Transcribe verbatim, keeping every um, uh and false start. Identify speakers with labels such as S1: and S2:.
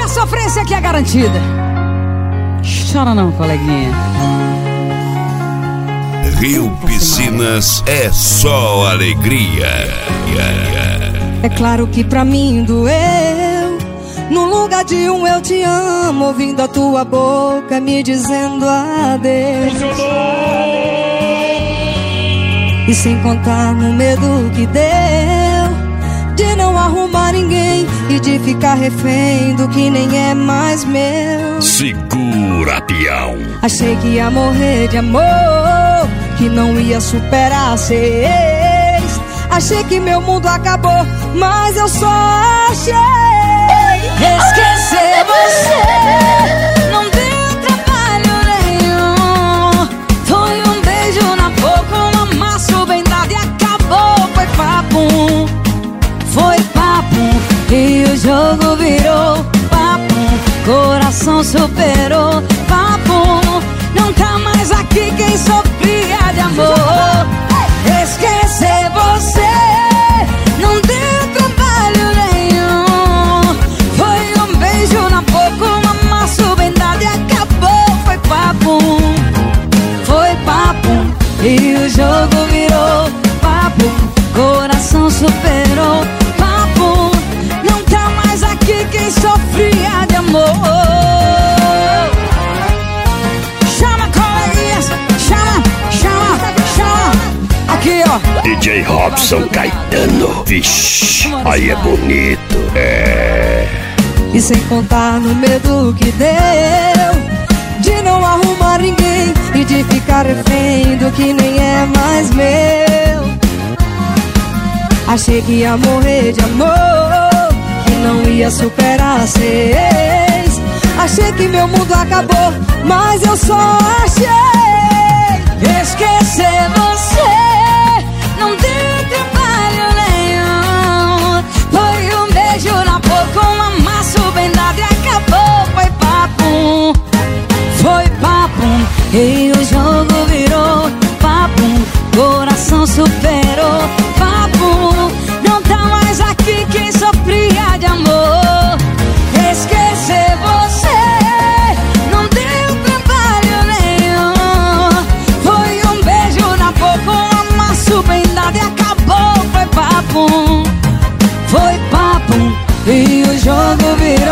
S1: a sofrência aqui é garantida. Chora não, coleguinha.
S2: Rio Piscinas é só alegria.
S3: É claro que pra mim doeu, no lugar de um eu te amo, ouvindo a tua boca me dizendo adeus. E sem contar no medo que deu de não arrumar ninguém e de ficar refém do que nem é mais meu.
S2: Segura, peão.
S3: Achei que ia morrer de amor, que não ia superar ser ex. Achei que meu mundo acabou, mas eu só achei esquecer você. Não deu trabalho nenhum. Foi um beijo na boca, um amasso bem dado e acabou. Foi papum, foi papum, e o jogo virou papum. Coração superou papum. Não tá mais aqui quem sofria de amor. Esquecer você não deu trabalho nenhum. Foi um beijo na boca, um amasso bem dado e acabou. Foi papum, foi papum, e o jogo virou papum. Coração superou papum. Não tá mais aqui quem sofria de amor. Chama, coleguinhas, chama, chama, chama. Aqui, ó,
S2: D J Robson Caetano. Vixe, aí é bonito. É.
S3: E sem contar no medo que deu de não arrumar ninguém e de ficar refém do que nem é mais meu. Achei que ia morrer de amor, que não ia superar ser ex. Achei que meu mundo acabou, mas eu só achei esquecer você. Não deu trabalho nenhum. Foi um beijo na boca, um amasso bem dado e acabou. Foi papum, foi papum, e o jogo virou papum. Coração superou papum. Não tá mais aqui quem sofria de amor. Esquecer você não deu trabalho nenhum. Foi um beijo na boca, um amasso bem dado e acabou. Foi papum, foi papum, e o jogo virou